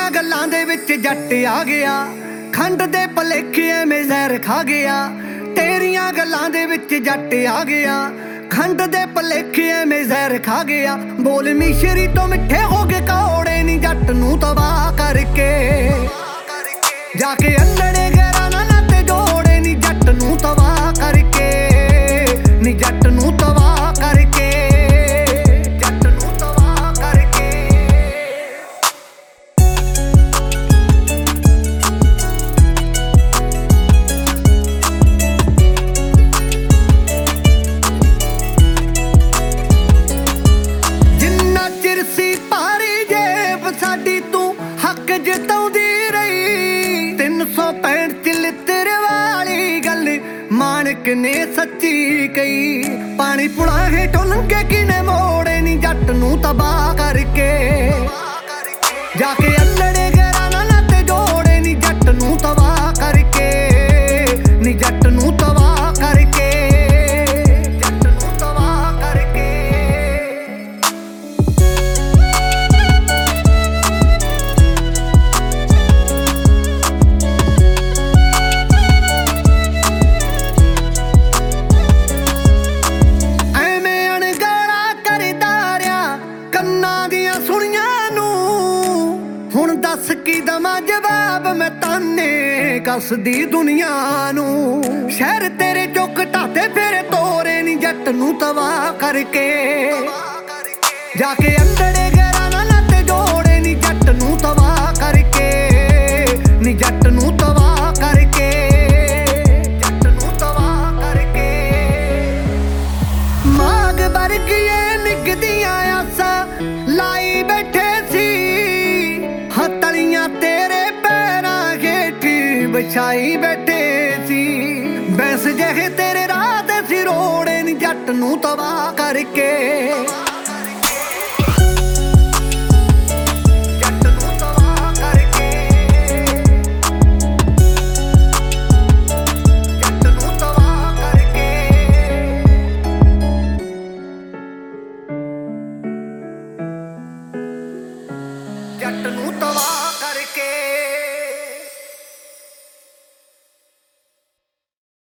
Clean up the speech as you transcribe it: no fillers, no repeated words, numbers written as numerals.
ਤੇਰੀਆਂ ਗੱਲਾਂ ਦੇ ਵਿੱਚ ਜੱਟ ਆ ਗਿਆ, ਖੰਡ ਦੇ ਭਲੇਖੇ ਐਵੇਂ ਜ਼ਹਿਰ ਖਾ ਗਿਆ। ਤੇਰੀਆਂ ਗੱਲਾਂ ਦੇ ਵਿੱਚ ਜੱਟ ਆ ਗਿਆ, ਖੰਡ ਦੇ ਭਲੇਖੇ ਐਵੇਂ ਜ਼ਹਿਰ ਖਾ ਗਿਆ। ਬੋਲ ਮਿਸ਼ਰੀ ਤੋਂ ਮਿੱਠੇ ਹੋ ਗਏ ਕੌੜੇ ਨੀ ਜੱਟ ਨੂੰ ਤਬਾਹ ਕਰਕੇ। ਜਾ ਕੇ ਅੰਨੜੇ ਗੈਰਾਂ ਨਾਲ ਤੇ ਜੋੜੇ ਨੀ ਜੱਟ ਨੂੰ ਤਬਾਹ ਕਰਕੇ, ਨੀ ਜੱਟ ਨੂੰ ਤਬਾਹ ਕਰਕੇ, ਜੱਟ ਨੂੰ ਤਬਾਹ ਕਰਕੇ। ਜਿੰਨਾ ਚਿਰ ਸੀ ਭਾਰੀ ਜੇਬ ਸਾਡੀ ਤੂੰ ਹੱਕ ਜਿਤਾਉਂਦੀ ਰਹੀ। 365 ਚ ਤੇਰੇ ਵਾਲੀ ਗੱਲ ਮਾਣਕ ਨੇ ਸੱਚੀ ਕਹੀ। ਪਾਣੀ ਪੁਣਾ ਹੇਠੋਂ ਲੰਘੇ ਕਿਨੇ ਮੋੜੇ ਨੀ ਜੱਟ ਨੂੰ ਤਬਾਹ ਕਰਕੇ। ਜਾ ਕੇ ਅੰਨੜੇ ਗੈਰਾਂ ਨਾਲ ਤੇ ਜੋੜੇ ਨੀ ਜੱਟ ਨੂੰ ਤਬਾਹ ਕਰਕੇ, ਨੀ ਜੱਟ ਨੂੰ ਤਬਾਹ ਕਰਕੇ, ਜੱਟ ਨੂੰ ਤਬਾਹ ਕਰਕੇ। ਹੁਣ ਦੱਸ ਕੀ ਦਵਾਂ ਜਵਾਬ ਮੈਂ ਤਾਨੇ ਕੱਸਦੀ ਦੁਨੀਆ ਨੂੰ। ਸ਼ਹਿਰ ਤੇਰੇ ਚੁੱਕ ਢਾਤੇ ਫੇਰੇ ਤੋਰੇ ਨੀ ਜੱਟ ਨੂੰ ਤਬਾਹ ਕਰਕੇ। ਜਾ ਕੇ ਅੰਦੜੇ ਗੈਰਾਂ ਨਾਲ ਤੇ ਜੋੜੇ ਨੀ ਜੱਟ ਨੂੰ ਤਬਾਹ ਕਰਕੇ, ਨੀ ਜੱਟ ਨੂੰ ਤਬਾਹ ਕਰਕੇ, ਜੱਟ ਨੂੰ ਤਬਾਹ ਕਰਕੇ। ਮਾਗ ਵਰਗੀਏ ਨਿੱਘਦੀਆਂ ਆਸਾਂ ਲਾਈ ਬੈਠੇ ਸੀ, ਤਲੀਆਂ ਤੇਰੇ ਪੈਰਾਂ ਹੇਠੀ ਵਿਛਾਈ ਬੈਠੇ ਸੀ। ਬੈਂਸ ਜਿਹੇ ਤੇਰੇ ਰਾਹ ਤੇ ਸੀ ਰੋੜੇ ਨੀ ਜੱਟ ਨੂੰ ਤਬਾਹ ਕਰਕੇ।